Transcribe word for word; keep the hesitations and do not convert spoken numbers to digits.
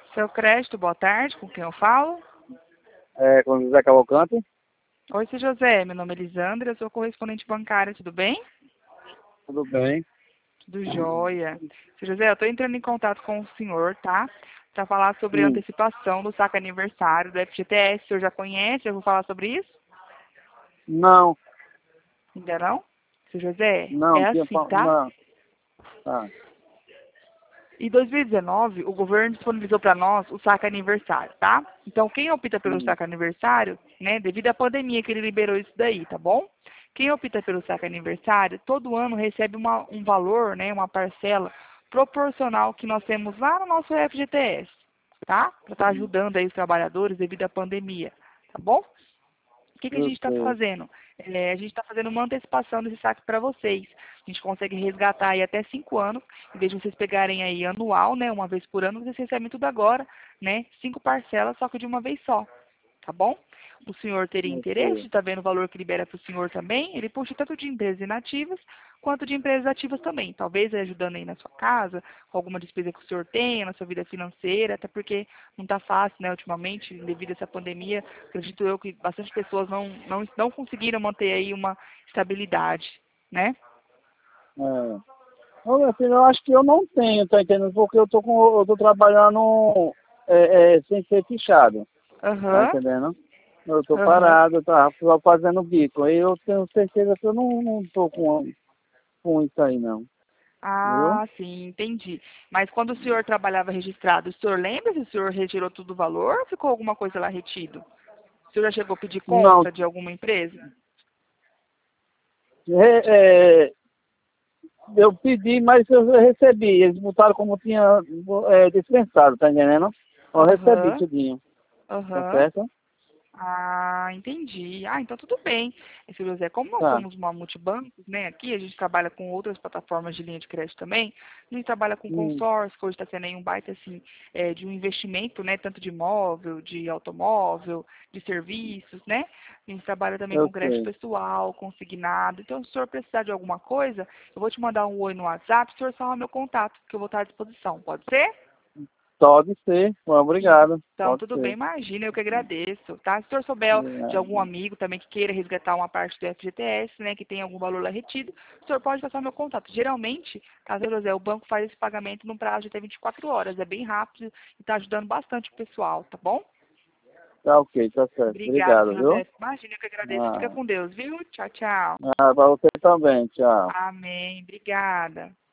Seu crédito, boa tarde, com quem eu falo? É, com o José Cavalcante. Oi, seu José, meu nome é Elisandra, eu sou correspondente bancária, tudo bem? Tudo bem? Tudo jóia. Seu José, eu estou entrando em contato com o senhor, tá? Para falar sobre a Sim. antecipação do saque aniversário do F G T S. O senhor já conhece? Eu vou falar sobre isso? Não, Ainda não? Seu José, não, é tinha, assim, fa- tá? não. Tá. Em dois mil e dezenove, o governo disponibilizou para nós o saque aniversário, tá? Então, quem opta pelo Hum, saque aniversário, né, devido à pandemia que ele liberou isso daí, tá bom? Quem opta pelo saque aniversário, todo ano recebe uma, um valor, né, uma parcela proporcional que nós temos lá no nosso F G T S, tá? Para estar hum, ajudando aí os trabalhadores devido à pandemia, tá bom? O que, que a eu gente está sei. fazendo? É, a gente está fazendo uma antecipação desse saque para vocês. A gente consegue resgatar aí até cinco anos, em vez de vocês pegarem aí anual, né, uma vez por ano, vocês recebem tudo agora, né, cinco parcelas, só que de uma vez só, tá bom? O senhor teria Eu interesse, sei. está vendo o valor que libera para o senhor também? Ele puxa tanto de empresas inativas quanto de empresas ativas também. Talvez ajudando aí na sua casa, com alguma despesa que o senhor tenha, na sua vida financeira, até porque não está fácil, né, ultimamente, devido a essa pandemia. Acredito eu que bastante pessoas não, não, não conseguiram manter aí uma estabilidade, né? É. Ô, meu filho, eu acho que eu não tenho, tá entendendo? Porque eu tô com, eu tô trabalhando é, é, sem ser fichado, tá Aham, entendendo? Eu tô aham. parado, eu tava só fazendo bico. Aí eu tenho certeza que eu não, não tô com, com isso aí, não. Viu? Ah, sim, entendi. Mas quando o senhor trabalhava registrado, o senhor lembra se o senhor retirou tudo o valor ou ficou alguma coisa lá retido? O senhor já chegou a pedir Não. conta de alguma empresa? É, é, eu pedi, mas eu recebi. Eles botaram como tinha é, dispensado, tá entendendo? Eu recebi Aham, tudinho, tá aham. certo? Ah, entendi. Ah, então tudo bem. E, seu José, como nós Tá. somos uma multibancos, né, aqui a gente trabalha com outras plataformas de linha de crédito também, a gente trabalha com Hum, consórcio, que hoje está sendo aí um baita, assim, é, de um investimento, né, tanto de imóvel, de automóvel, de serviços, né? A gente trabalha também eu com crédito sei. pessoal, consignado. Então, se o senhor precisar de alguma coisa, eu vou te mandar um oi no WhatsApp, o senhor salva meu contato, que eu vou estar à disposição. Pode ser? Pode ser. Obrigado. Então, Pode tudo bem, ser. imagina, eu que agradeço, tá? Se o senhor souber de algum É, amigo também que queira resgatar uma parte do F G T S, né, que tem algum valor lá retido, o senhor pode passar meu contato. Geralmente, tá, seu José, o banco faz esse pagamento num prazo de até vinte e quatro horas, é bem rápido e tá ajudando bastante o pessoal, tá bom? tá ok, tá certo. Obrigada, Obrigado, seu viu? José. Imagina, eu que agradeço. Fica Ah, com Deus, viu? Tchau, tchau. ah, pra você também. Tchau. Amém. Obrigada.